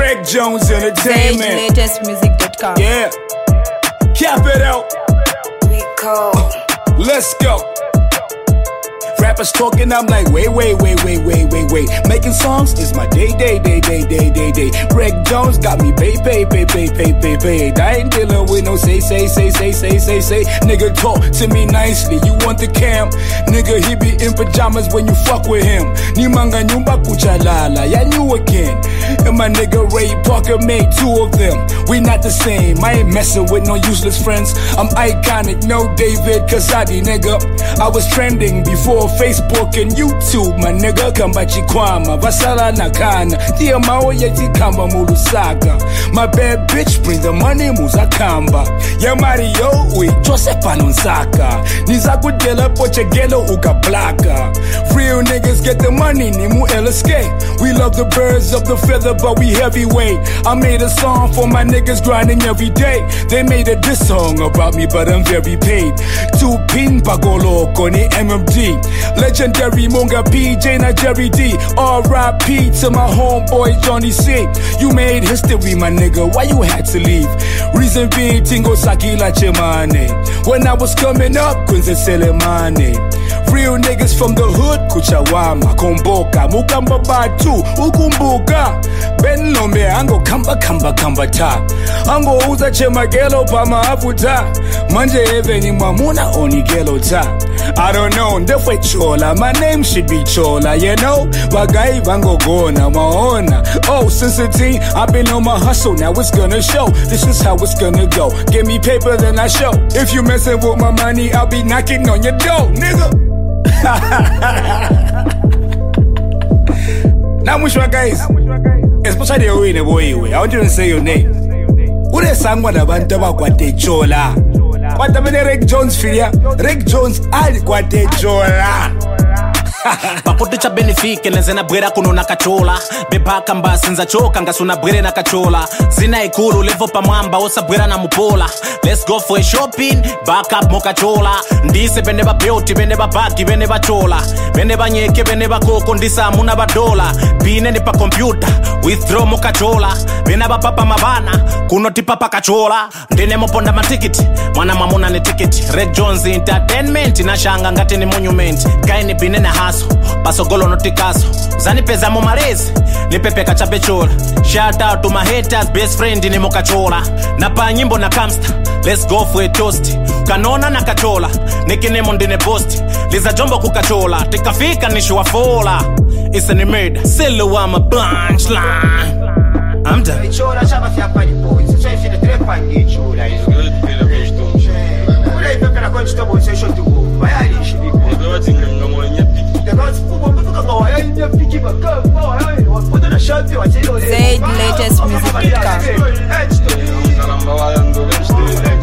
Reg Jones Entertainment. ZageLatestmusic.com. Yeah. Cap it out. Rico. Let's go. Rappers talking, I'm like, wait. Making songs is my day. Reg Jones got me pay. I ain't dealing with no say. Nigga, talk to me nicely. You want the cam? Nigga, he be in pajamas when you fuck with him. Nimanga nyumba kuchalala, ya knew again. And my nigga Ray Parker made 2 of them. We not the same. I ain't messing with no useless friends. I'm iconic, no David Kasadi, nigga. I was trending before Facebook and YouTube, my nigga. Kambachi kwama, vasala nakana. Tia mao yeti kamba mulusaka. My bad bitch bring the money muzakamba. Ya Mario, we Joseph Anonsaka. Niza kudela poche gelo uka blaka. Real niggas get the money, nimu LSK. We love the birds of the feather, but we heavyweight. I made a song for my niggas grinding every day. They made a diss song about me, but I'm very paid. 2 pin bagolo koni MMD. Legendary Munga PJ na Jerry D. R.I.P. to my homeboy Johnny C. You made history, my nigga. Why you had to leave? Reason being Tingo Sakila Chemane. When I was coming up, Kunze Selemane. Real niggas from the hood, Kuchawama, Komboka, Mukamba Batu, Ukumbuka. Ben Lombe, Ango Kamba Ta. Ango Uza Chemagelo Pama Afuta. Manje Eveni Mamuna Onigelo Ta. I don't know, Ndefe Chola, my name should be Chola, you know? Bagai Vango Gona, Maona. Oh, since a teen, I've been on my hustle, now it's gonna show. This is how it's gonna go. Give me paper, then I show. If you messing with my money, I'll be knocking on your door, nigga. Now, Mushwa guys, especially the way the boy, I want you to say your name. Who is someone about Kwate Chola? What the Reg Jones filia? Reg Jones ali Kwate Chola. Pakuti cha benefike nenzena bwera kuno na kachola. Bepaka mba sinza choka ngasuna bwere na kachola. Zina ikulu levo pa mwamba osa bwera na mupola. Let's go for a shopping, back up mo kachola. Ndise bende ba beauty, bende ba bagi, bende ba chola. Bende ba nyeke, bende ba koko, ndisa amuna ba dola. Bine ni pa computer, withdraw mo kachola. Bende ba papa mabana, kuno tipa pa kachola. Ndene mo ponda matikiti, mwana mamuna ni tikiti. Reg Jones Entertainment, inashanga ngati ni monument. Kaini bine na haso. Pasogolo no tikaso Zani peza mo marezi Nipepe kachapechola. Shout out to my haters, best friend ni mokachola. Napa nyimbo na kamsta, let's go for a toast. Kanona na kachola, nikine mondine post. Liza jombo kukachola, tikafika nishuwa fola. It's an murder, sillu wa ma punchline. I'm done. Chola chama fiapa ni boy, se c'è fine 3 panni chola. Ula ipepe na konti tobo se shoti go. Bayari shibi go. ZageLatestmusic.com.